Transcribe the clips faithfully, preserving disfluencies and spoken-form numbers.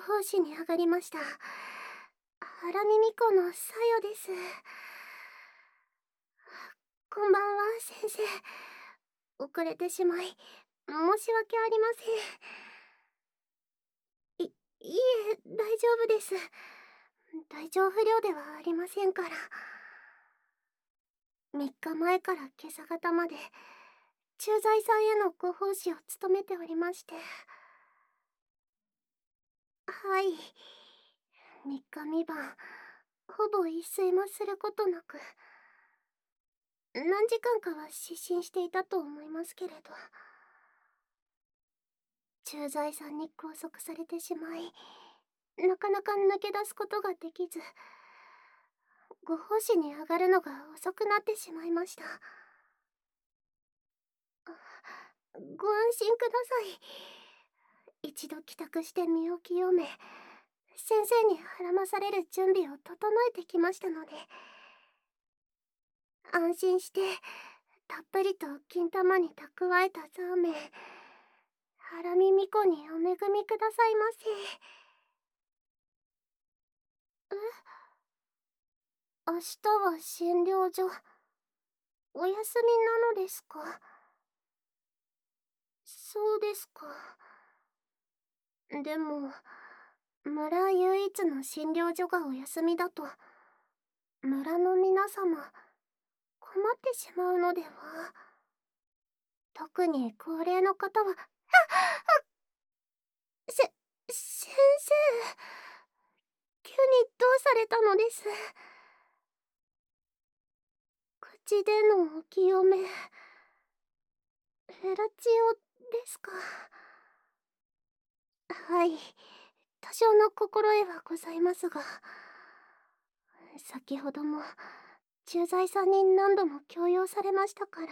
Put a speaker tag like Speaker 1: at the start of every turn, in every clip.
Speaker 1: 奉仕に上がりました。原耳子のさよです。こんばんは、先生。遅れてしまい、申し訳ありません。い、いえ、大丈夫です。体調不良ではありませんから。みっかまえから今朝方まで、駐在さんへのご奉仕を務めておりまして。はい。みっかみばん、ほぼ一睡もすることなく、何時間かは失神していたと思いますけれど、駐在さんに拘束されてしまい、なかなか抜け出すことができず、ご奉仕に上がるのが遅くなってしまいました。ご安心ください。一度帰宅して身を清め、先生にはらまされる準備を整えてきましたので、安心してたっぷりと金玉に蓄えたザーメン、原耳子にお恵みくださいませ。え、明日は診療所、お休みなのですか？そうですか。でも、村唯一の診療所がお休みだと、村の皆様、困ってしまうのでは？特に高齢の方は、あっ、あっ、せ、先生、急にどうされたのです？口でのお清め、フェラチオですか？はい、多少の心得はございますが、先ほども駐在さんに何度も強要されましたから。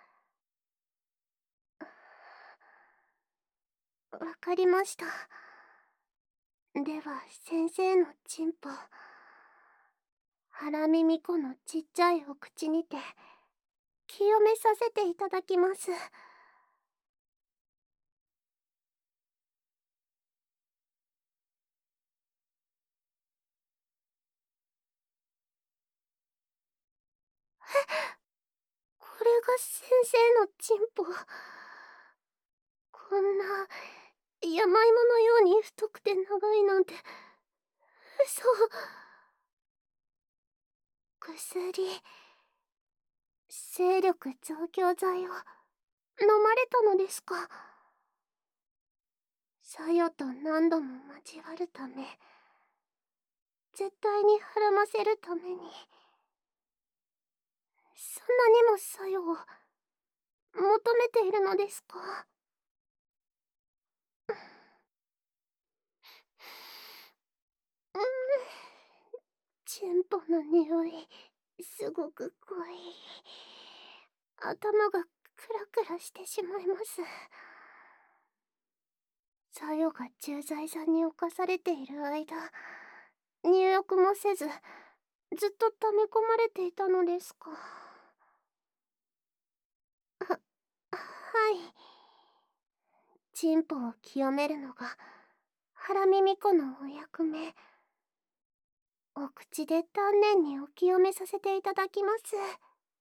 Speaker 1: わかりました。では先生のチンポ、原耳子のちっちゃいお口にて清めさせていただきます。これが先生のチンポ。こんな山芋のように太くて長いなんて、嘘。薬、精力増強剤を飲まれたのですか？さよと何度も交わるため、絶対にはらませるために、そんなにもさよを求めているのですか？うん、チンポの匂い、すごく濃い。頭がクラクラしてしまいます。さよが駐在さんに侵されている間、入浴もせず、ずっと溜め込まれていたのですか？は、はい。チンポを清めるのが原耳子のお役目。お口で丹念にお清めさせていただきます。わ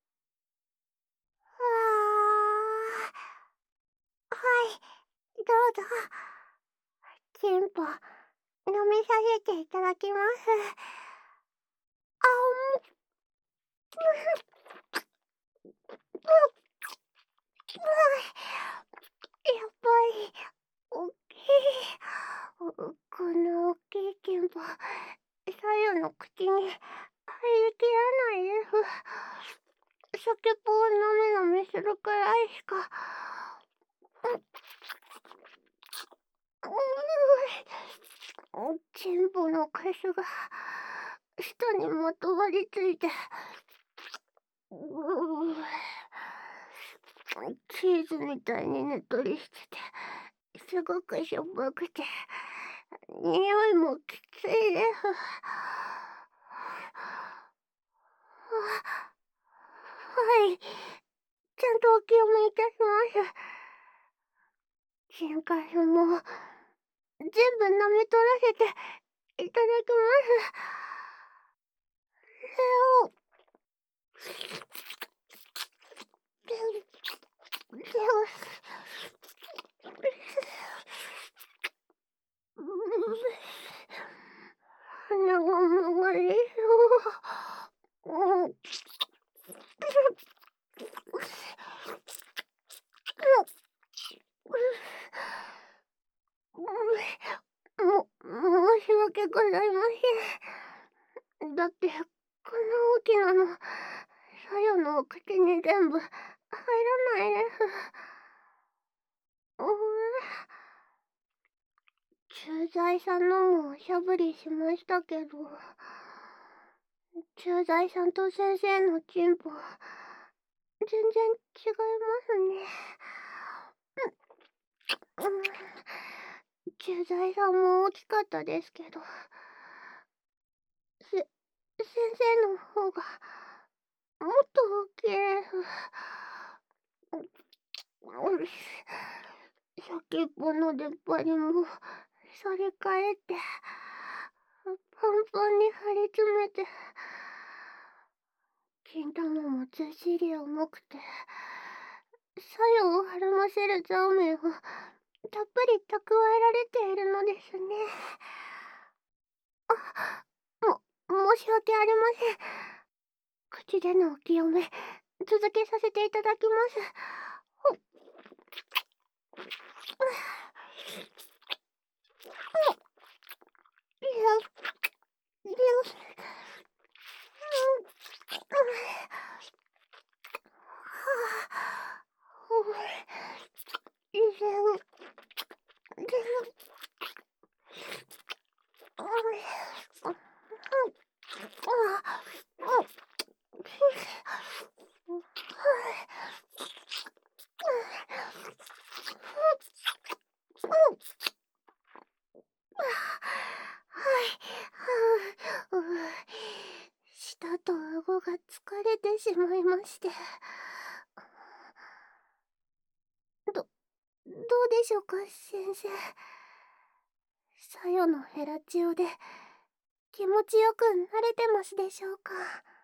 Speaker 1: あ、はい、どうぞ。チンポ、飲みさせていただきます。あおむ。やっぱり、おっきい。このおっきいチンポ、さよの口に入りきらないです。先っぽをなめなめするくらいしか。うん、チンポのカスが舌にまとわりついて、うう、チーズみたいにねっとりしてて、すごくしょっぱくて、匂いもきついです。はい、ちゃんとお清めいたします。心配も全部舐め取らせていただきます。レオ。レオ。レオ。鼻が曲がりそう。うん。も、申し訳ございません。だって、この大きなの、さよのお口に全部入らないです。うーん。駐在さんのもおしゃぶりしましたけど、駐在さんと先生のチンポ、全然違いますね。うん。駐在さんも大きかったですけど、せ、先生の方が、もっと大きいです。先っぽの出っ張りも、反り返って、パンパンに張り詰めて、金玉もずっしり重くて、作用をはらませるザーメンをたっぷり蓄えられているのですね。あ、も、申し訳ありません。口でのお清め、続けさせていただきます。ほっ。いや、いや、以前、舌と顎が疲れてしまいまして。ど、どうでしょうか、先生。さよのフェラチオで気持ちよく慣れてますでしょうか。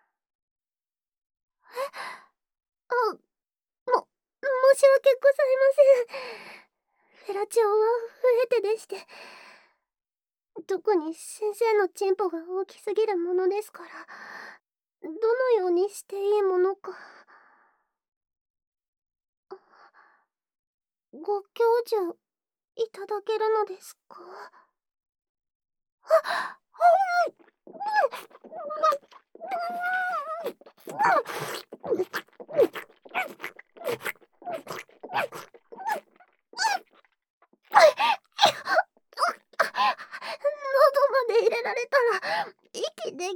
Speaker 1: え？あ、も、申し訳ございません。フェラチオは増えてでして、特に先生のチンポが大きすぎるものですから、どのようにしていいものか。ご教授いただけるのですか？あ、喉まで入れられたら息できません。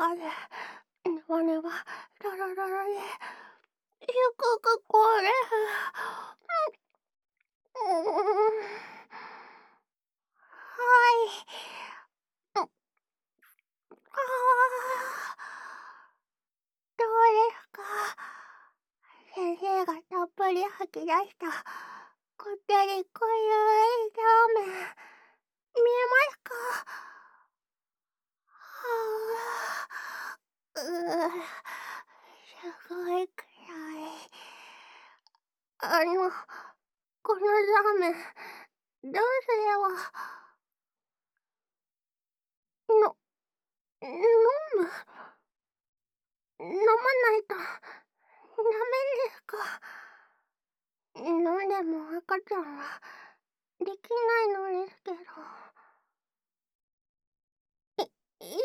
Speaker 1: かで、ネバネバ、ララララで、ゆくくこれ。うーん。はい。うああ。どうですか？先生がたっぷり吐き出したこってり濃ゆいラーメン、見えますか？はあ、うう、すごいくらい。あの、このラーメン、どうすれば。の飲む？飲まないとダメですか？飲んでも赤ちゃんはできないのですけど。いいえ、ごめんな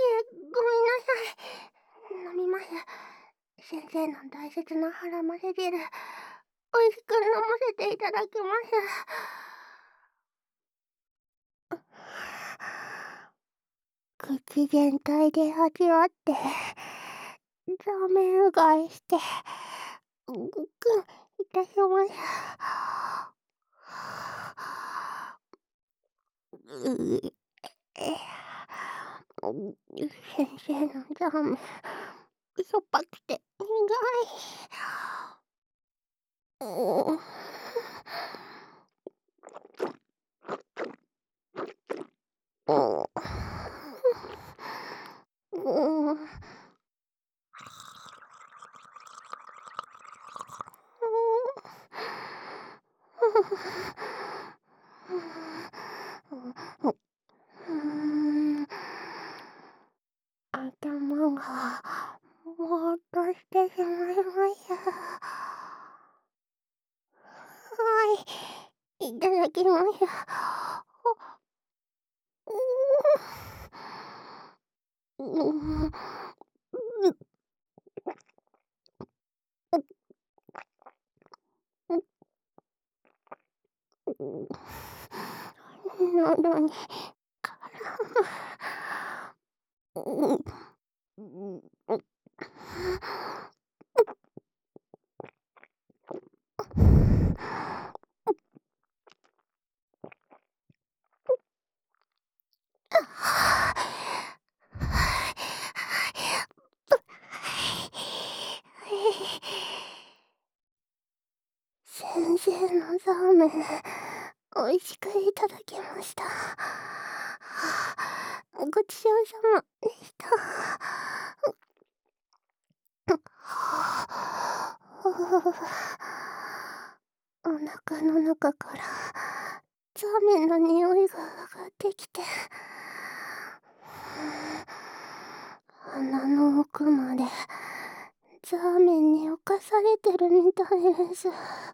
Speaker 1: さい。飲みます。先生の大切な腹ませ汁、おいしく飲ませていただきます。口全体で味わって、座面うがいして、ごくんいたします。うえ先生のラーメン、しょっぱくて苦い。うう。うう。うーん。頭がぼーっとしてしまいました。はい、いただきます。ううーん。喉に絡む。先生のラーメン、おいしくいただきました。ごちそうさまでした。お腹の中からザーメンの匂いが上がってきて、鼻の奥までザーメンに侵されてるみたいです。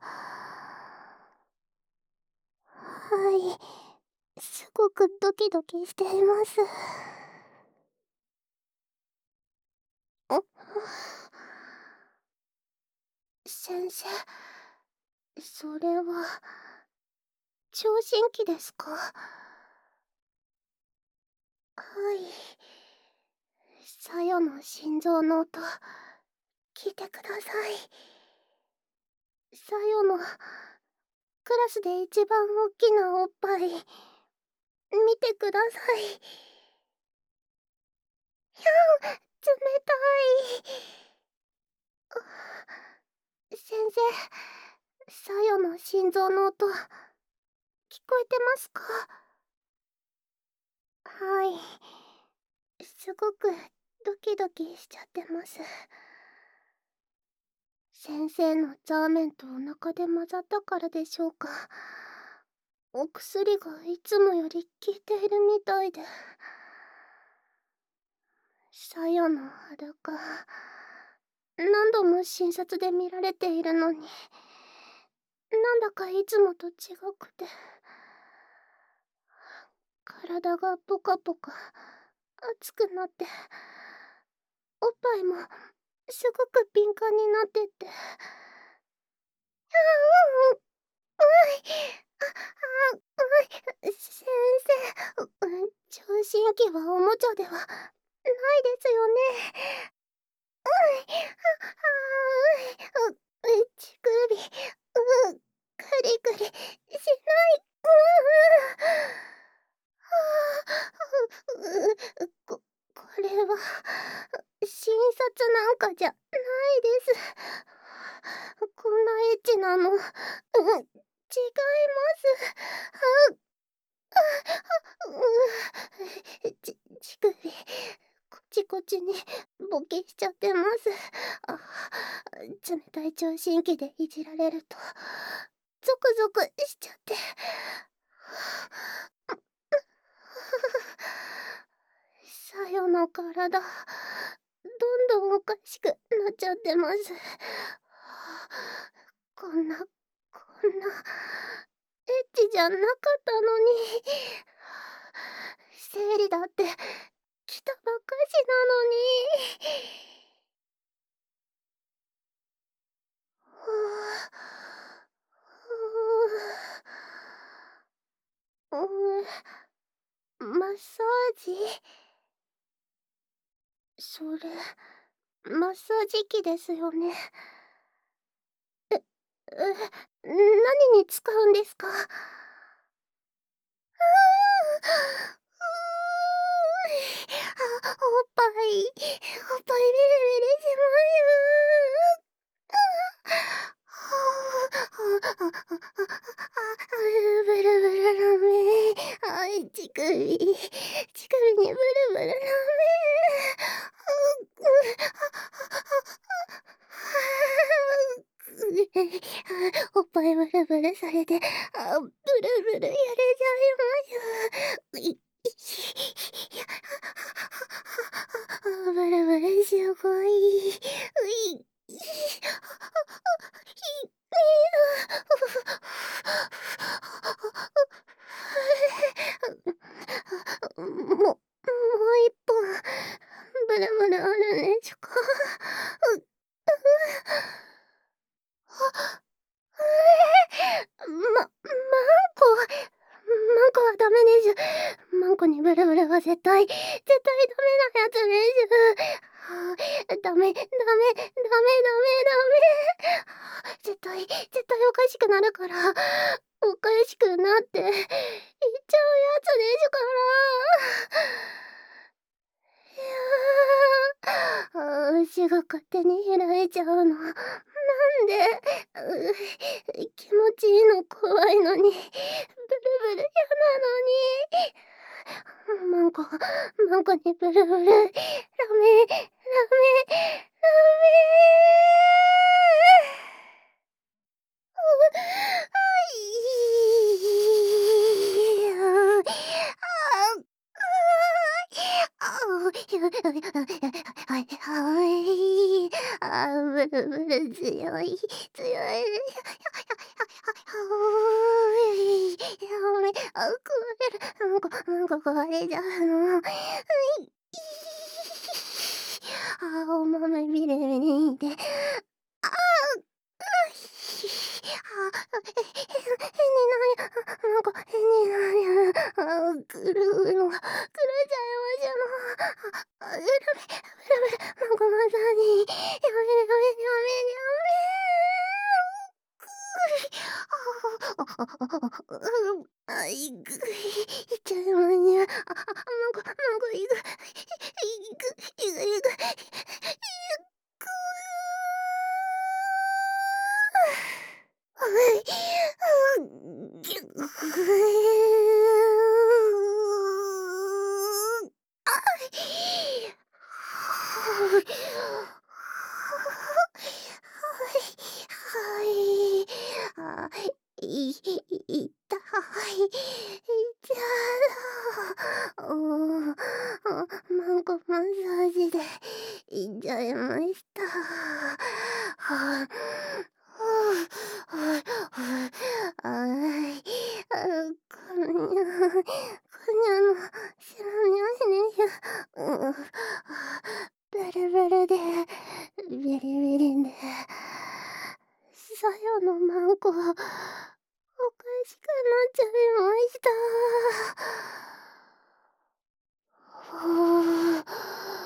Speaker 1: はい、すごくドキドキしています。あ先生、それは聴診器ですか？はい。さよの心臓の音、聞いてください。さよのクラスで一番大きなおっぱい、見てください。ひゃん、冷たい。先生、さよの心臓の音、聞こえてますか？はい。すごくドキドキしちゃってます。先生のザーメンとお腹で混ざったからでしょうか。お薬がいつもより効いているみたいで。さよの裸、何度も診察で見られているのに、なんだかいつもと違くて、体がポカポカ熱くなって、おっぱいもすごく敏感になってって。あうん、うい、あ、あ、うい、先生、聴診器はおもちゃではないですよね。うい、ははうい、ううち首、うぐりぐりしない。うう。はあ、うう、ここれは、診察なんかじゃないです。こんなエッチなの、うん、違います。うう、うち乳首、こちこちにボケしちゃってます。あ、冷たい聴診器でいじられるとゾクゾクしちゃって。さよの体、どんどんおかしくなっちゃってます。こんなこんなエッチじゃなかったのに。生理だって来たばっかしなのに。ふう。ふう。うーん、マッサージ？それ、マッサージ機ですよね？え、え、何に使うんですか？うう、うい、あ、おっぱい、おっぱいビリビリします。うはあ、はあ、あああああ、あ、ブルブルラメ、あい、乳首、乳首にブルブルラメ。う、う、あ、おっぱいブルブルされて、あ、ブルブルやれちゃいます。うい、いし、や、あ、ブルブルすごい。うい、い、ひ、みあ。ももういっぽん、ブルブルあるんでちゅか？う、うは、ええ！まマンコ？マンコはダメでしゅ。マンコにブルブルは絶対、絶対ダメなやつでしゅ。はあ、ダメダメダメダメダメ。はあ、絶対絶対おかしくなるから、おかしくなっていっちゃうやつでしゅから。いや、ああ、足が勝手に開いちゃうの、なんで？う、気持ちいいの怖いのに、ブルブル嫌なのに。マンコマンコにブルブル、ダメダメダメ。う、あい。ああ、ああ、ひゅ、はいはい。ああ、ブルブル強い強い。はい。やめ、あ、壊れる。なんかなんか壊れちゃうの。はい。ああ、お豆ビリビリって。ああ、うひ。ああ、へ変になりなんか変になりああ、くるの、くるちゃいましゅの。あ、あ、うるめ、うるめ、なんかマッサージ、やめやめやめやめ。くい。ああ、あいぐい、いっちゃいまにゅ。ああ、なんかなんかいぐいぐいぐいぐいぐ。いく。はい。うん、ぎゅあい。はい。はい。あ、いいたい。いちゃう。うん、あ、なんかマッサージでいっちゃいました。はあ、はあ、はあ、はあ、あい、あ、こにゃこにゃの、しらみをひねひゅ、うん、ブルブルで、ビリビリで、さよのマンコ、おかしくなっちゃいました。ふう。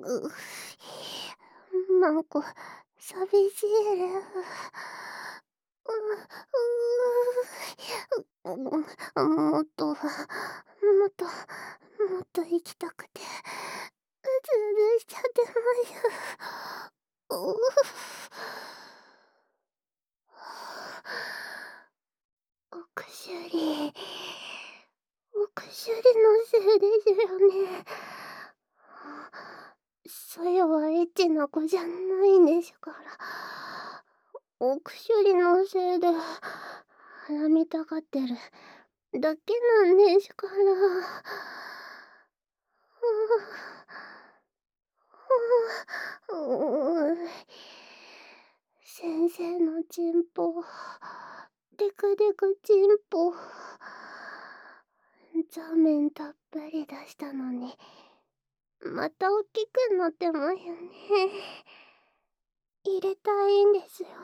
Speaker 1: う、なんか寂しいです。うううう、もっと、もっと、もっと行きたくて、うずうずしちゃってます。うお薬、お薬のせいですよね。さやはエッチな子じゃないんですから。お薬のせいで鼻みたがってるだけなんですから。うう先生のチンポ、でかでかチンポ、座面たっぷり出したのに、また大きくなってますよね。入れたいんですよね。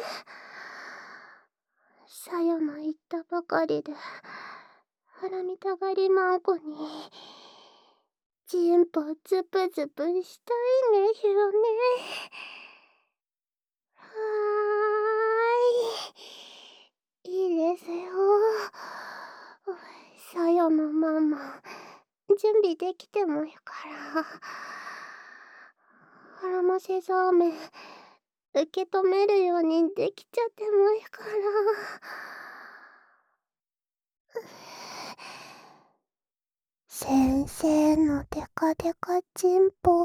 Speaker 1: さやの言ったばかりで、腹みたがりまんこに、チンポズプズプしたいんですよね。はーい。いいですよ。さやのママ、準備できてもいいから。腹ませザーメン、受け止めるようにできちゃってもいいから。先生のデカデカチンポ、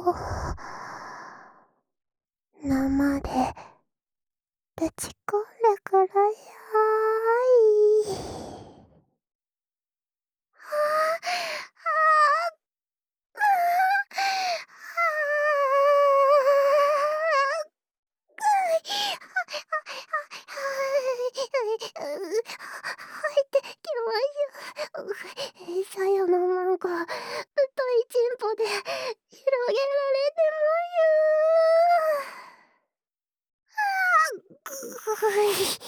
Speaker 1: 生でぶち込んでください。はあ、ああ、入ってきます。さやのなんか、太いチンポで広げられてます。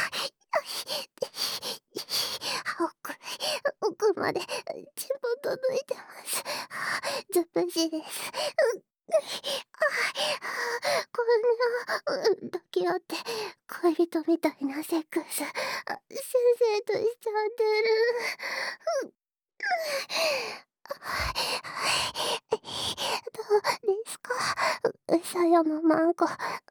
Speaker 1: 奥、奥までチンポ届いてます。ずっとしいです。こんな、抱き合って恋人みたいなセックス、先生としちゃってる。どうですか、さやのマンコ。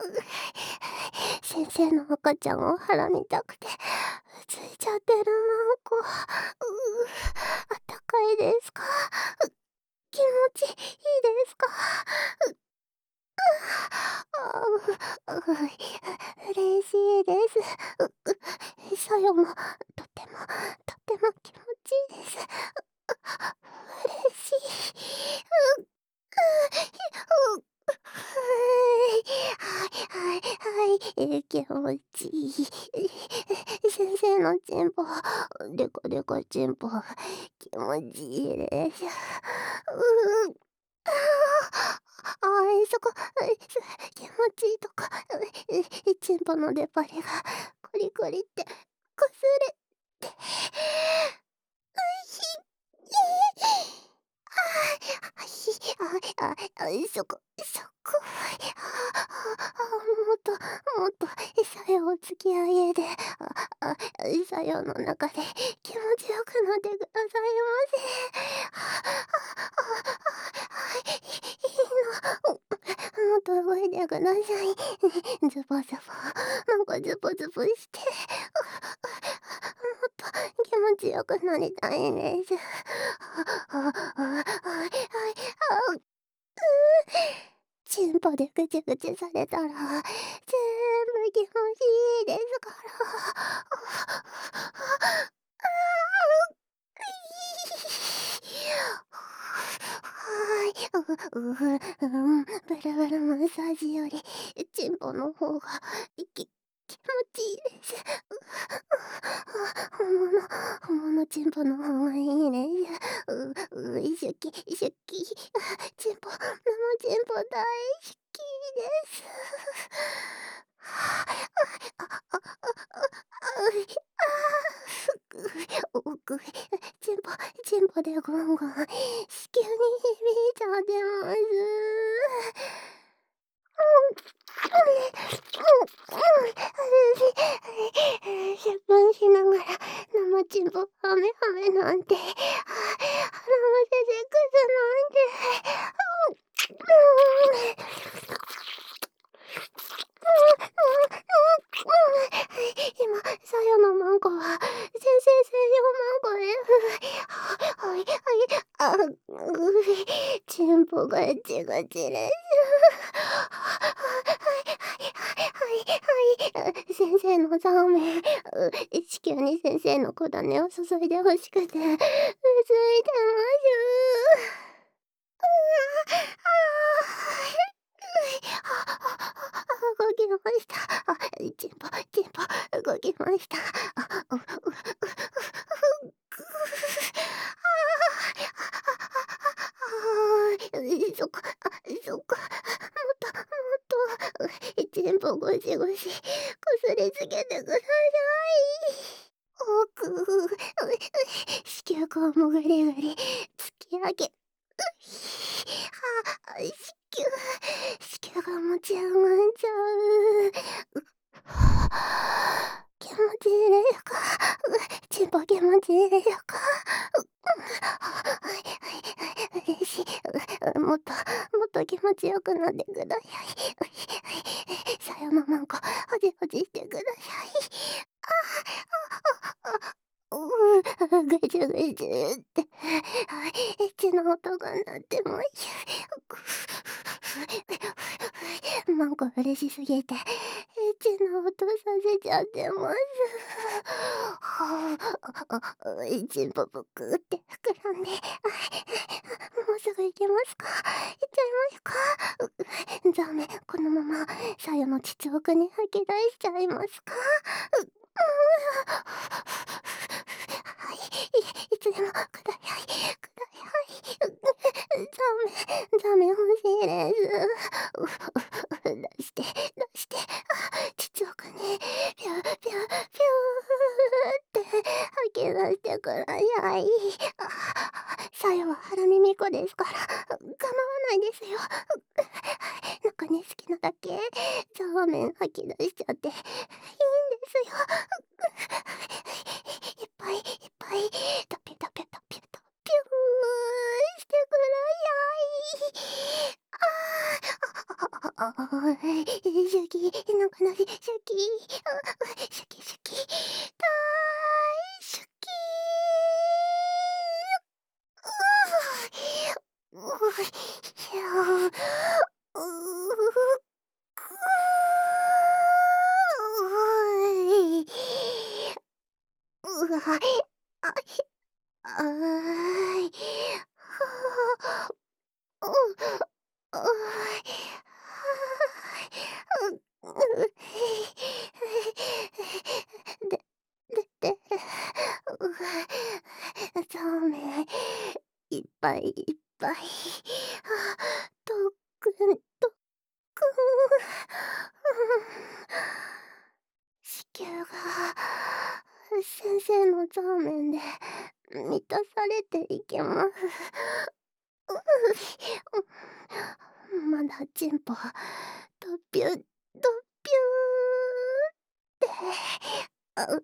Speaker 1: 先生の赤ちゃんを腹みたくてついちゃってるマンコ。うあったかいですか、気持ちいいですか。あうう嬉しいです。さやもとてもとても気持ちいいです。嬉しい。うううはいはいはい、気持ちいい。先生のチンポ、でかでかチンポ、気持ちいいです。うああ、そこ、気持ちいいとこ、チンポの出っ張りがコリコリってこすれて、おいしい。あひあああそこそこ、あもっともっとさやを突き上げて、ああさやの中で気持ちよくなってくださいませ。いいの、もっと動いてください。ズボズボ、なんかズボズボして、もっと気持ちよくなりたいです。チンポでぐちゅぐちゅされたら、全部気持ちいいですから。はい、うううん、ブルブルマッサージよりチンポの方がき気持ちいいです。本物本物チンポの方がいいです。ううシュキシュキ、チンポ生チンポ大好きです。あああああ奥チンポチンポでゴンゴン子宮に響いちゃってます。 もがちがちです。はいはいはいはいはいはい。先生のザーメン、う、至急に先生の小種を注いで欲しくて、うずいてます。うわ、ああ。動きました。あ、チンポチンポ動きました。あ、ううううううぐああ。ああ、そっか、あ、そっか。もっともっと、う、チンポゴシゴシこすりつけてください。おくう、う、子宮口もぐりぐり突き上げ、うひ、はあ、子宮子宮が持ち上がっちゃう。う、はあ、気持ちいいですか？う、チンポ気持ちいいですか？う、うん、はいはいはい、嬉しい。う、もっともっと気持ちよくなってください。さよのまんこ、ほじほじしてください。ああ、ああ、あ、うう、ぐじゅぐじゅって、はい、エッチな音が鳴ってます。マンコ嬉しすぎて、エッチな音させちゃってます。はあ、あ、あ、チンポぷくって膨らんで、あ、もうすぐ行けますか？行っちゃいますか？う、ダメ、このままさよの膣奥に吐き出しちゃいますか？う、うはい、いいつでもください、ください。う、ダメ、ダメ欲しいです。出して出して、あ、膣奥にピューピューピューって吐き出してください。あ、さよはハラミミコですから、構わないですよ。中に好きなだけザーメン吐き出しちゃっていいんですよ。いっぱいいっぱいタピタピタピタピューしてください。ああ、ああ、シャキ、なんかなし、シャキ、あ、シャキシャキ、だいシャキー。うう、う、ひゃ、う、くうい。うわ、あ、ひあい。はあ、う、あい。はあ、う、う、で出てる。う、ザーメンいっぱいいっぱい。あ、とっくんとっくん。子宮が先生のザーメンで満たされていきます。う、まだチンポドピュドピューって、あう、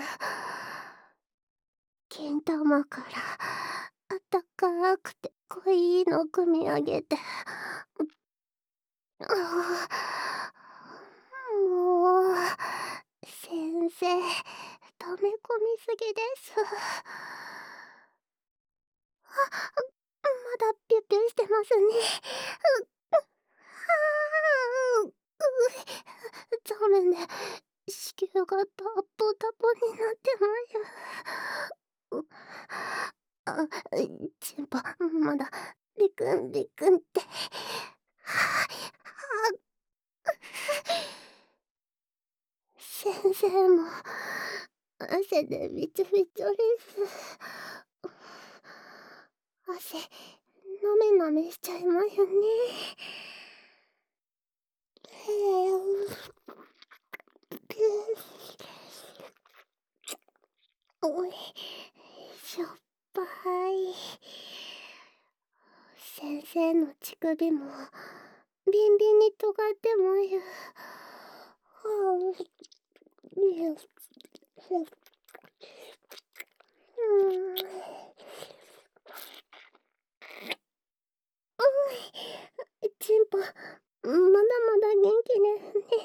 Speaker 1: 金玉からあったかくて濃いの汲み上げて、ああ、もう先生溜め込みすぎです。あ、まだピュピュしてますね。う、う、はあ、う、ザーメンで子宮がタポタポになってます。う、あ、チンポまだビクンビクンって。はあ、はあ、先生も汗でびちょびちょです。汗なめなめしちゃいますね。へえ、おい、しょっぱい。先生の乳首もビンビンに尖ってます。はあ、よし、うん。うん、チンポ、まだまだ元気ですね。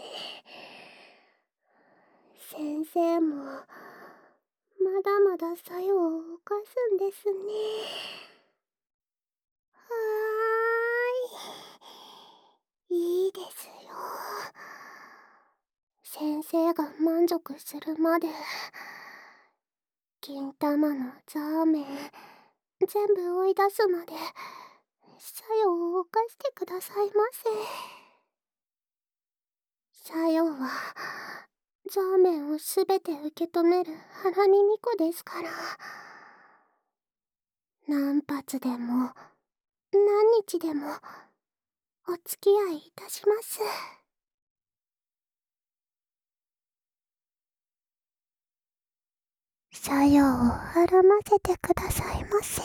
Speaker 1: 先生も、まだまだ作用を犯すんですね。はーい。 満足するまで。金玉のザーメン全部追い出すまで作用を犯してくださいませ。作用はザーメンをすべて受け止める腹に巫女ですから、何発でも何日でもお付き合いいたします。作用をあらませてくださいませ。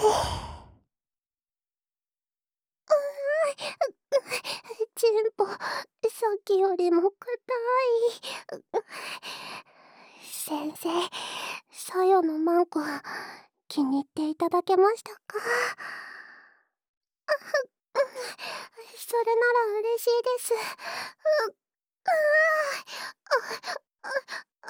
Speaker 1: チンポ、さっきよりも硬い。先生、さよのマンコ、気に入っていただけましたか？それなら嬉しいです。う、うあ、あ、あ、